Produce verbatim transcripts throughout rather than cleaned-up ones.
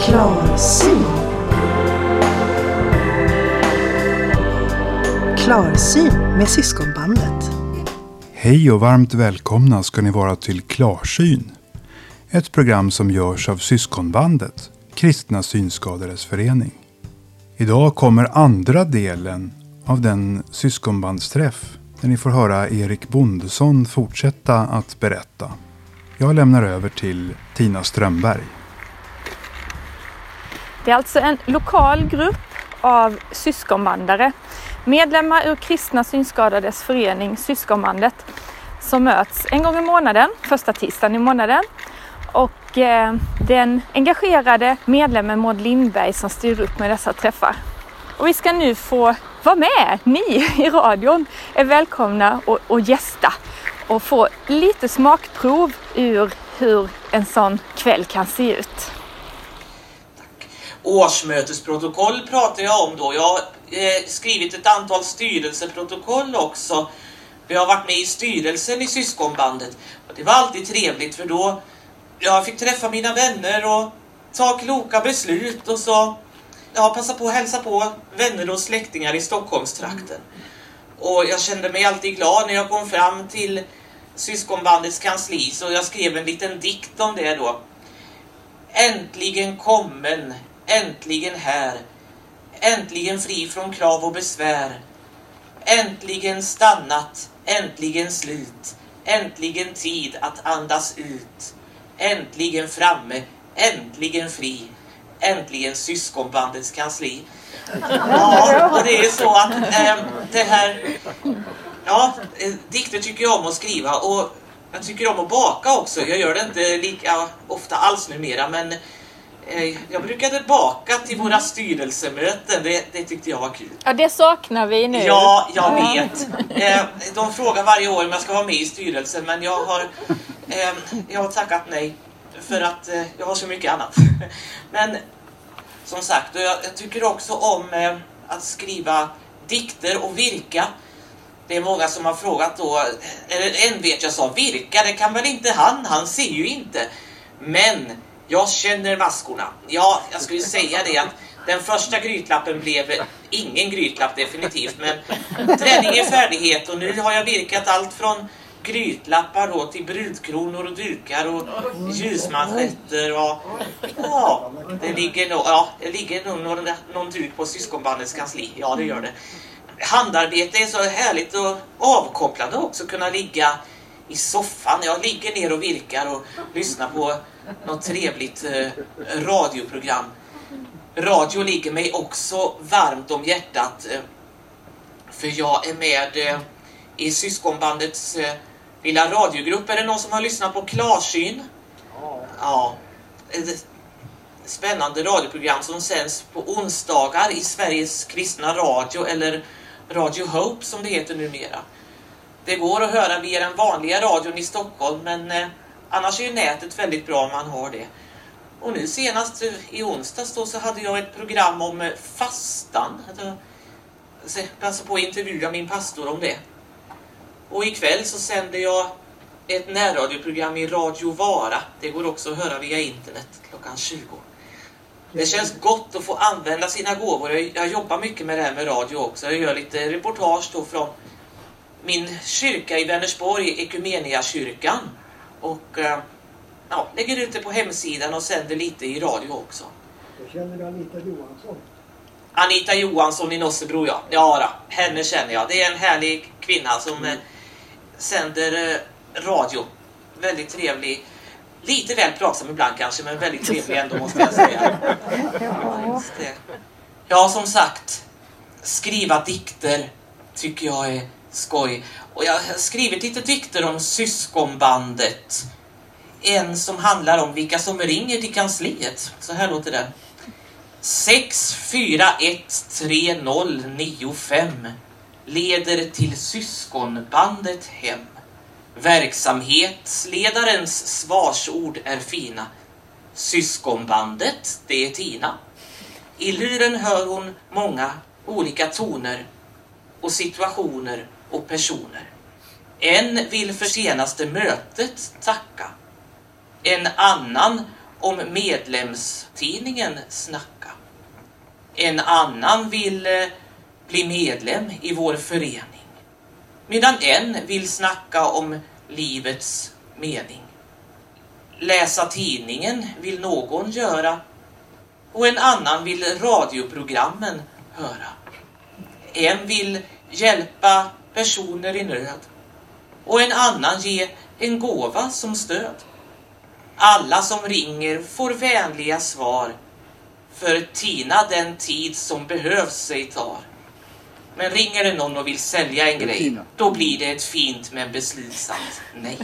Klarsyn. Klarsyn med syskonbandet. Hej och varmt välkomna ska ni vara till Klarsyn. Ett program som görs av Syskonbandet, Kristna Synskadades Förening. Idag kommer andra delen av den syskonbandsträff där ni får höra Erik Bondesson fortsätta att berätta. Jag lämnar över till Tina Strömberg. Det är alltså en lokal grupp av syskonbandare, medlemmar ur Kristna Synskadades Förening, Syskonbandet, som möts en gång i månaden, första tisdagen i månaden. Och eh, den engagerade medlemmen Maud Lindberg som styr upp med dessa träffar. Och vi ska nu få vara med, ni i radion är välkomna och, och gästa och få lite smakprov ur hur en sån kväll kan se ut. Årsmötesprotokoll pratar jag om då. Jag har eh, skrivit ett antal styrelseprotokoll också. Vi har varit med i styrelsen i syskonbandet. Och det var alltid trevligt för då jag fick träffa mina vänner och ta kloka beslut och så ja, passa på att hälsa på vänner och släktingar i Stockholmstrakten. Och jag kände mig alltid glad när jag kom fram till syskonbandets kansli, så jag skrev en liten dikt om det då. Äntligen kommen, äntligen här, äntligen fri från krav och besvär. Äntligen stannat, äntligen slut, äntligen tid att andas ut. Äntligen framme, äntligen fri, äntligen syskonbandets kansli. Ja, och det är så att äh, det här, ja, dikter tycker jag om att skriva och jag tycker om att baka också. Jag gör det inte lika ofta alls numera, men eh, jag brukade baka till våra styrelsemöten. Det, det tyckte jag var kul. Ja, det saknar vi nu. Ja, jag vet. Eh, de frågar varje år om jag ska vara med i styrelsen, men jag har, eh, jag har tackat nej för att eh, jag har så mycket annat. Men som sagt, jag, jag tycker också om eh, att skriva dikter och virka. Det är många som har frågat då, eller en vet jag sa, virka, det kan väl inte han, han ser ju inte. Men jag känner maskorna. Ja, jag skulle säga det att den första grytlappen blev ingen grytlapp definitivt, men träning är färdighet och nu har jag virkat allt från grytlappar då till brudkronor och dukar och ljusmanschetter och ja, det ligger nog, ja, det ligger nog någon, någon duk på syskonbandets kansli. Ja, det gör det. Handarbete är så härligt och avkopplande också, kunna ligga i soffan. Jag ligger ner och virkar och lyssnar på något trevligt eh, radioprogram. Radio ligger mig också varmt om hjärtat eh, för jag är med eh, i syskonbandets eh, lilla radiogrupp. Är det någon som har lyssnat på Klarsyn? Ja. Ett spännande radioprogram som sänds på onsdagar i Sveriges kristna radio, eller Radio Hope som det heter numera. Det går att höra via den vanliga radion i Stockholm, men eh, annars är ju nätet väldigt bra om man har det. Och nu senast eh, i onsdags då, så hade jag ett program om eh, fastan. Jag passade på att intervjua min pastor om det. Och ikväll så sänder jag ett närradioprogram i Radio Vara. Det går också att höra via internet klockan tjugo. Det känns gott att få använda sina gåvor. Jag, jag jobbar mycket med det här med radio också. Jag gör lite reportage då från min kyrka i Vänersborg, Ekumeniakyrkan. Och äh, ja, lägger ut det på hemsidan och sänder lite i radio också. Jag känner Anita Johansson. Anita Johansson i Nossebro, ja. Ja då, henne känner jag. Det är en härlig kvinna som mm. äh, sänder äh, radio. Väldigt trevlig. Lite väl pratsam ibland kanske, men väldigt trevlig ändå måste jag säga. Ja, ja, som sagt, skriva dikter tycker jag är skoj. Och jag har skrivit lite dikter om syskonbandet. En som handlar om vilka som ringer till kansliet. Så här låter det. sex fyra ett tre noll nio fem leder till syskonbandet hem. Verksamhetsledarens svarsord är fina. Syskonbandet, det är Tina. I luren hör hon många olika toner och situationer och personer. En vill för senaste mötet tacka. En annan om medlemstidningen Snacka. En annan vill eh, bli medlem i vår förening. Medan en vill snacka om livets mening. Läsa tidningen vill någon göra. Och en annan vill radioprogrammen höra. En vill hjälpa personer i nöd. Och en annan ge en gåva som stöd. Alla som ringer får vänliga svar. För Tina den tid som behövs sig tar. Men ringer det någon och vill sälja en grej, då blir det ett fint men beslutsamt nej.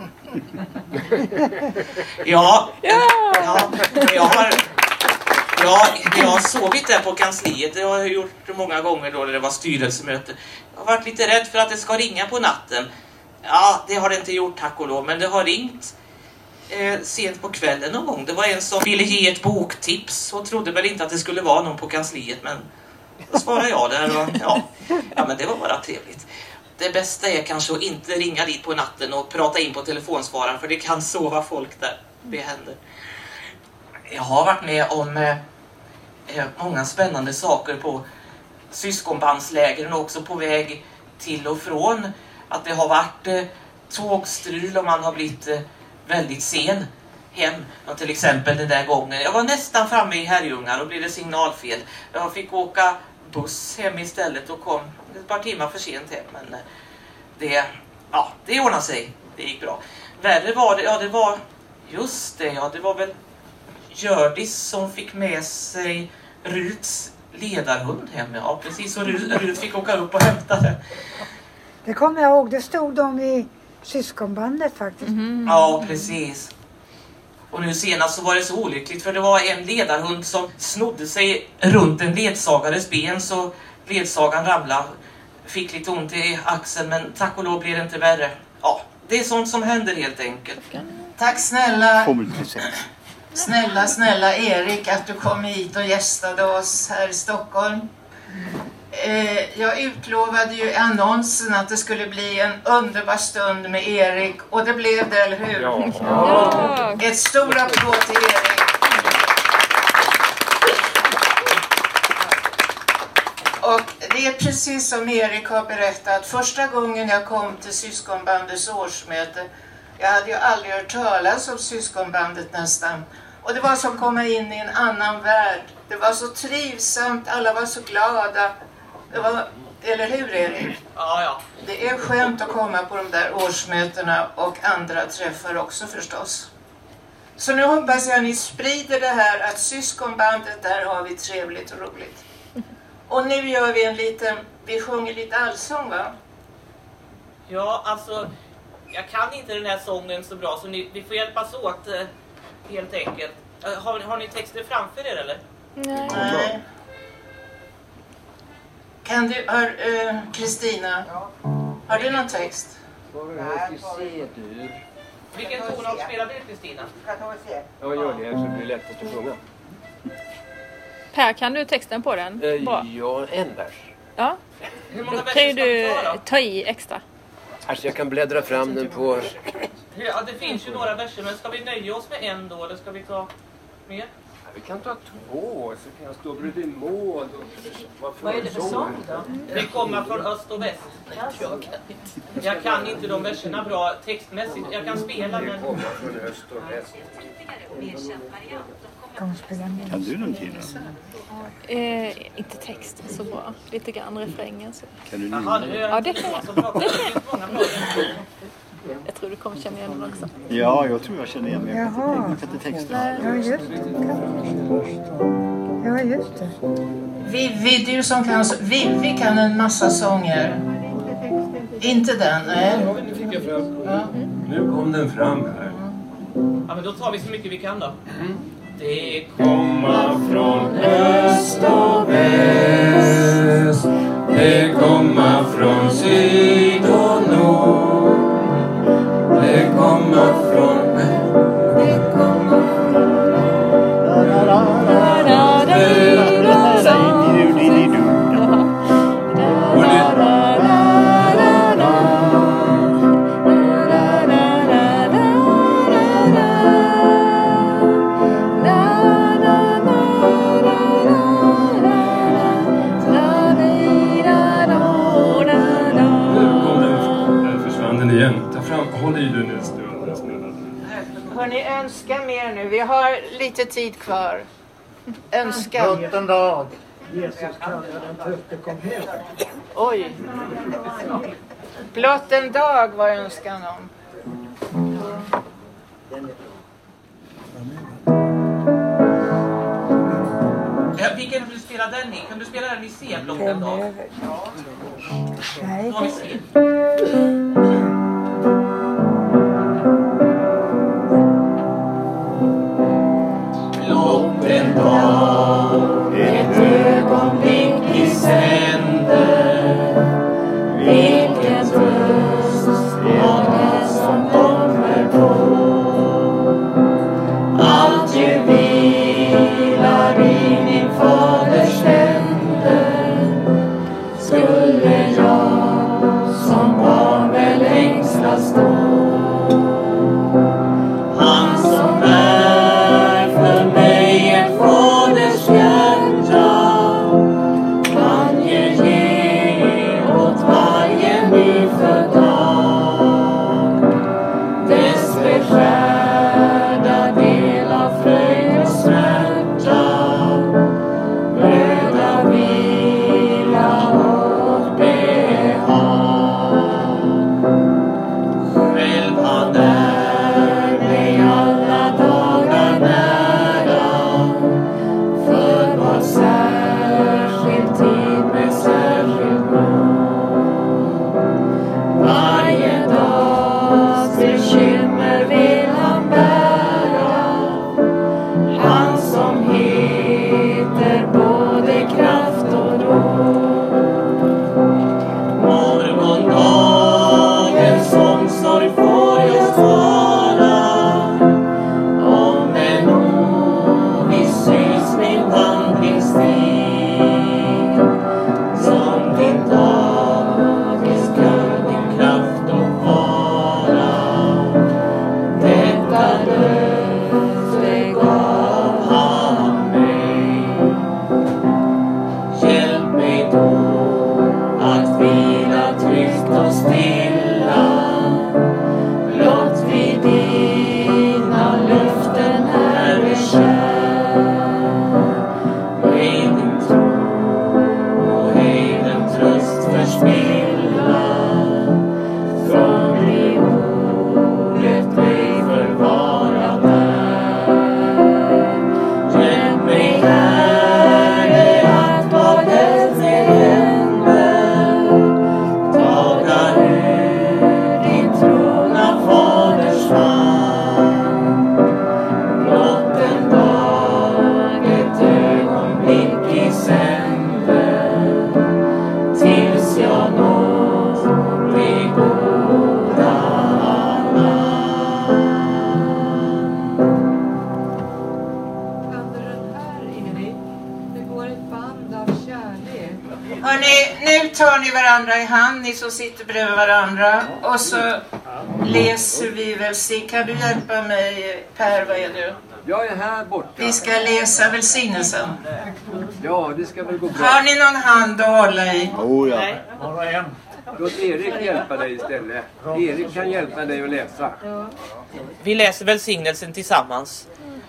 Ja, ja jag har... Ja, jag har sovit där på kansliet. Det har jag gjort många gånger då när det var styrelsemöte. Jag har varit lite rädd för att det ska ringa på natten. Ja, det har det inte gjort, tack och lov. Men det har ringt eh, sent på kvällen någon gång. Det var en som ville ge ett boktips och trodde väl inte att det skulle vara någon på kansliet. Men då svarade jag där och ja, ja men det var bara trevligt. Det bästa är kanske att inte ringa dit på natten och prata in på telefonsvararen. För det kan sova folk där. Det händer. Jag har varit med om eh, många spännande saker på syskonbandslägren och också på väg till och från. Att det har varit eh, tågstrul och man har blivit eh, väldigt sen hem. Och till exempel den där gången. Jag var nästan framme i Herrljunga och blev det signalfel. Jag fick åka buss hem istället och kom ett par timmar för sent hem. Men eh, det, ja, det ordnade sig. Det gick bra. Värre var det, ja det var just det, ja det var väl Gördis som fick med sig Ruts ledarhund hem. Ja, precis. Och Rut, Rut fick åka upp och hämta den. Det kommer jag ihåg. Det stod de i syskonbandet faktiskt. Mm. Ja, precis. Och nu senast så var det så olyckligt. För det var en ledarhund som snodde sig runt en ledsagares ben. Så ledsagan ramlade. Fick lite ont i axeln. Men tack och lov blev det inte värre. Ja, det är sånt som händer helt enkelt. Tack snälla. Snälla, snälla Erik att du kom hit och gästade oss här i Stockholm. Eh, jag utlovade ju i annonsen att det skulle bli en underbar stund med Erik och det blev det, eller hur? Ja. Ja. Ett stort applåd till Erik. Och det är precis som Erik har berättat. Första gången jag kom till syskonbandets årsmöte, jag hade ju aldrig hört talas om syskonbandet nästan. Och det var som att komma in i en annan värld. Det var så trivsamt, alla var så glada. Det var, eller hur Erik? Ja, ja. Det är skönt att komma på de där årsmötena och andra träffar också förstås. Så nu hoppas jag att ni sprider det här att syskonbandet, där har vi trevligt och roligt. Och nu gör vi en liten, vi sjunger lite allsång va? Ja, alltså... Jag kan inte den här sången så bra så ni, vi får hjälpas åt eh, helt enkelt. Uh, har, har ni texter framför er eller? Nej. Nej. Kan du, har Kristina, uh, ja. Har du någon text? Nej, vilken tonart spelar du Kristina? Ja, gör det så blir det lättast att sjunga. Per, kan du texten på den? Uh, Bra. Ja, en vers. Ja. Hur många kan ju du ta, ta i extra? Alltså jag kan bläddra fram den på... Ja, det finns ju några verser, men ska vi nöja oss med en då, eller ska vi ta mer? Ja, vi kan ta två, så kan jag stå bredvid mål. Och... Vad är det för sång då? Det kommer från öst och väst. Jag kan inte. Jag kan inte de verserna bra textmässigt. Jag kan spela, men... Kommer från öst och väst. Kan du någonting då? Eh, inte texten så bra. Lite grann refrängen. Så. Kan du nynna? Ja, det kan jag. Det kan jag. Jag tror du kommer känna igen den också. Ja, jag tror jag känner igen mig. Jaha. Jag kan inte texten. Ja, just det. Ja, just det. Vivi, du som kan... Vivi kan en massa sånger. Inte den, nej. Ja, nu fick jag fram. Ja. Nu kom den fram här. Ja, men då tar vi så mycket vi kan då. Mm. Det komma från öst och väst. Det komma från syd och nord. Det komma från... Det komma från... Hörrni, önska mer nu. Vi har lite tid kvar. Önska. Blott en dag. Jesus kallade den trötte kom hem. Oj. Blott en dag var önskan om. Ja, vilken vill du spela den i? Kan du spela den i C, blott en dag? Nej. Då har vi C. Blott en dag, ett ögonblick i sänder, vilken tröst är det som kommer på. Allt ju vilar i min faders händer, skulle jag som barn väl ängslas då. Han som är för mig en faders hjärta, kan ju ge åt varje nyfödd dag dess beskärda del av fröjd och smärta, bröda vila och behag. Själv han är mig alla dagar nära, för var särskild tid med särskild nåd. Varje dags bekymmer vill han bära, han som heter både kraft och råd. Morgondagens omsorg får jag svara, om en oviss min vandringsstig. Som din dagiska, din kraft och vara, detta löfte gav han mig. Hjälp mig då att vila tryggt och stilla, blott vid dina löften, Herre kär. Hej din tro och hej den tröst förspilla, som i ordet dig förvarat är. Hjälp mig, Herre, att vad helst det händer, taga ur din trona faders famn. Blott en dag, ett ögonblick i sänder, tills jag når det goda land. Hörrni, nu tar ni varandra i hand, ni som sitter bredvid varandra. Och så läser vi väl. Kan du hjälpa mig, Per, vad är du? Jag är här borta. Vi ska läsa välsignelsen. Ja, det ska väl gå bra. Har ni någon hand att hålla i? Oh, ja. Låt Erik hjälpa dig istället. Erik kan hjälpa dig att läsa. Vi läser välsignelsen tillsammans.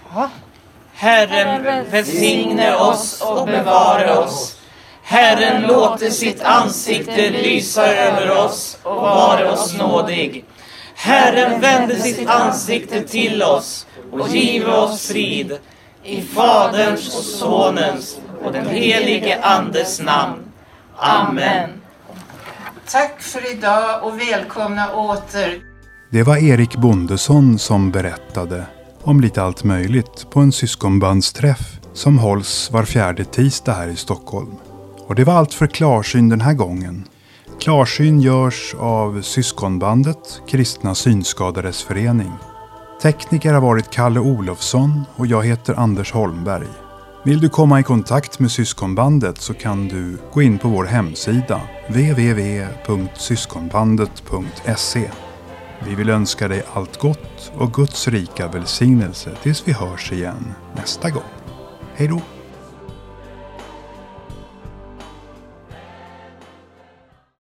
Herren välsigne oss och bevara oss. Herren låter sitt ansikte lysa över oss och vara oss nådig. Herren vänder sitt ansikte till oss och giver oss frid. I Faderns och Sonens och den helige Andes namn. Amen. Tack för idag och välkomna åter. Det var Erik Bondesson som berättade om lite allt möjligt på en syskonbandsträff som hålls var fjärde tisdag här i Stockholm. Och det var allt för Klarsyn den här gången. Klarsyn görs av syskonbandet Kristna synskadades förening. Tekniker har varit Kalle Olofsson och jag heter Anders Holmberg. Vill du komma i kontakt med syskonbandet så kan du gå in på vår hemsida w w w punkt syskonbandet punkt se. Vi vill önska dig allt gott och Guds rika välsignelse tills vi hörs igen nästa gång. Hej då!